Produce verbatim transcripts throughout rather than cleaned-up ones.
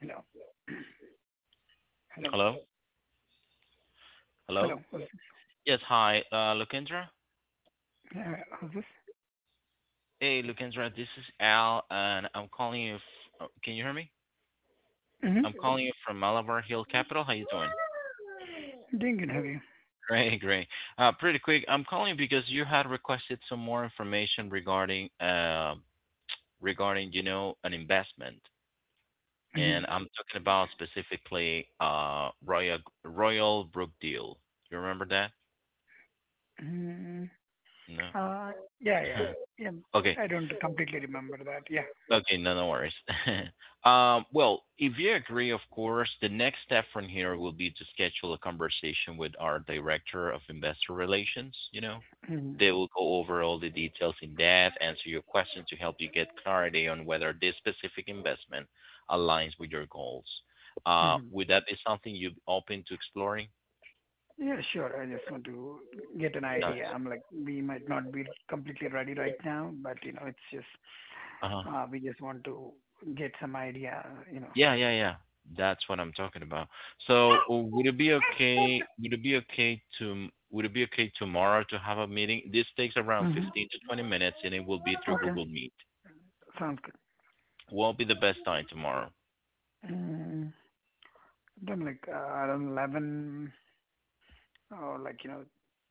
Hello. Hello. Hello? Hello? Hello. Who's this? Yes, hi, uh, Lukendra? Uh, who's this? Hey, Lukendra, this is Al, and I'm calling you. F- oh, can you hear me? I'm Mm-hmm. calling you from Malabar Hill Capital. How you doing? Doing good. How are you? Great, great. Uh, pretty quick. I'm calling because you had requested some more information regarding, uh, regarding, you know, an investment, and Mm-hmm. I'm talking about specifically, uh, Royal Royal Brookdale. You remember that? Mm, No. uh, yeah, yeah, yeah. Okay. I don't completely remember that. Yeah. Okay, no, no worries. Um, well, if you agree, of course, the next step from here will be to schedule a conversation with our director of investor relations. You know, Mm-hmm. they will go over all the details in depth, answer your questions to help you get clarity on whether this specific investment aligns with your goals. Uh, Mm-hmm. would that be something you'd open to exploring? Yeah, sure. I just want to get an Nice. idea. I'm like, we might not be completely ready right now, but you know, it's just Uh-huh. uh, we just want to get some idea. You know. Yeah, yeah, yeah. That's what I'm talking about. So, uh, would it be okay? Would it be okay to? Would it be okay tomorrow to have a meeting? This takes around Mm-hmm. fifteen to twenty minutes, and it will be through Okay. Google Meet. Sounds good. What will be the best time tomorrow? Mm, then like uh, around eleven or like you know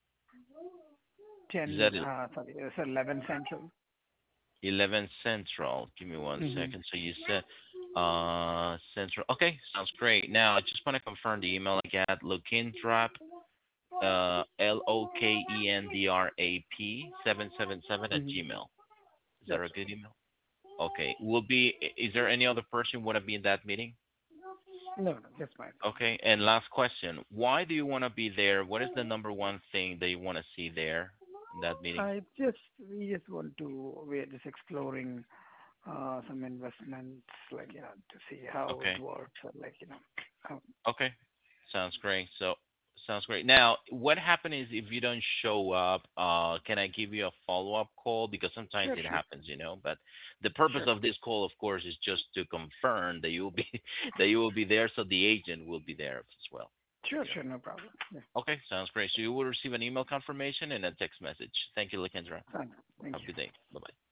Is ten. that el- Uh, sorry, it's eleven central. eleven Central? Give me one Mm-hmm. second. So you said uh Central. Okay, sounds great. Now I just want to confirm the email I got. Lokendrap, uh, L O K E N D R A P seven seven seven at Mm-hmm. Gmail. Is that That's a good email? Okay. Will be. Is there any other person want to be in that meeting? right. No, no, just fine. Okay. And last question. Why do you want to be there? What is the number one thing that you want to see there in that meeting? I just we just want to we're just exploring uh, some investments, like you know, to see how Okay. it works, or like you know. How, Okay. Sounds great. So sounds great. Now, what happens is if you don't show up, uh, can I give you a follow-up call? Because sometimes sure, it sure, happens, you know. But the purpose sure, of this call, of course, is just to confirm that you will be that you will be there, so the agent will be there as well. sure, You know. sure, no problem. Yeah, Okay, sounds great. So you will receive an email confirmation and a text message. Thank you, Lakendra. thanks. Thank Have a you. good day. Bye bye.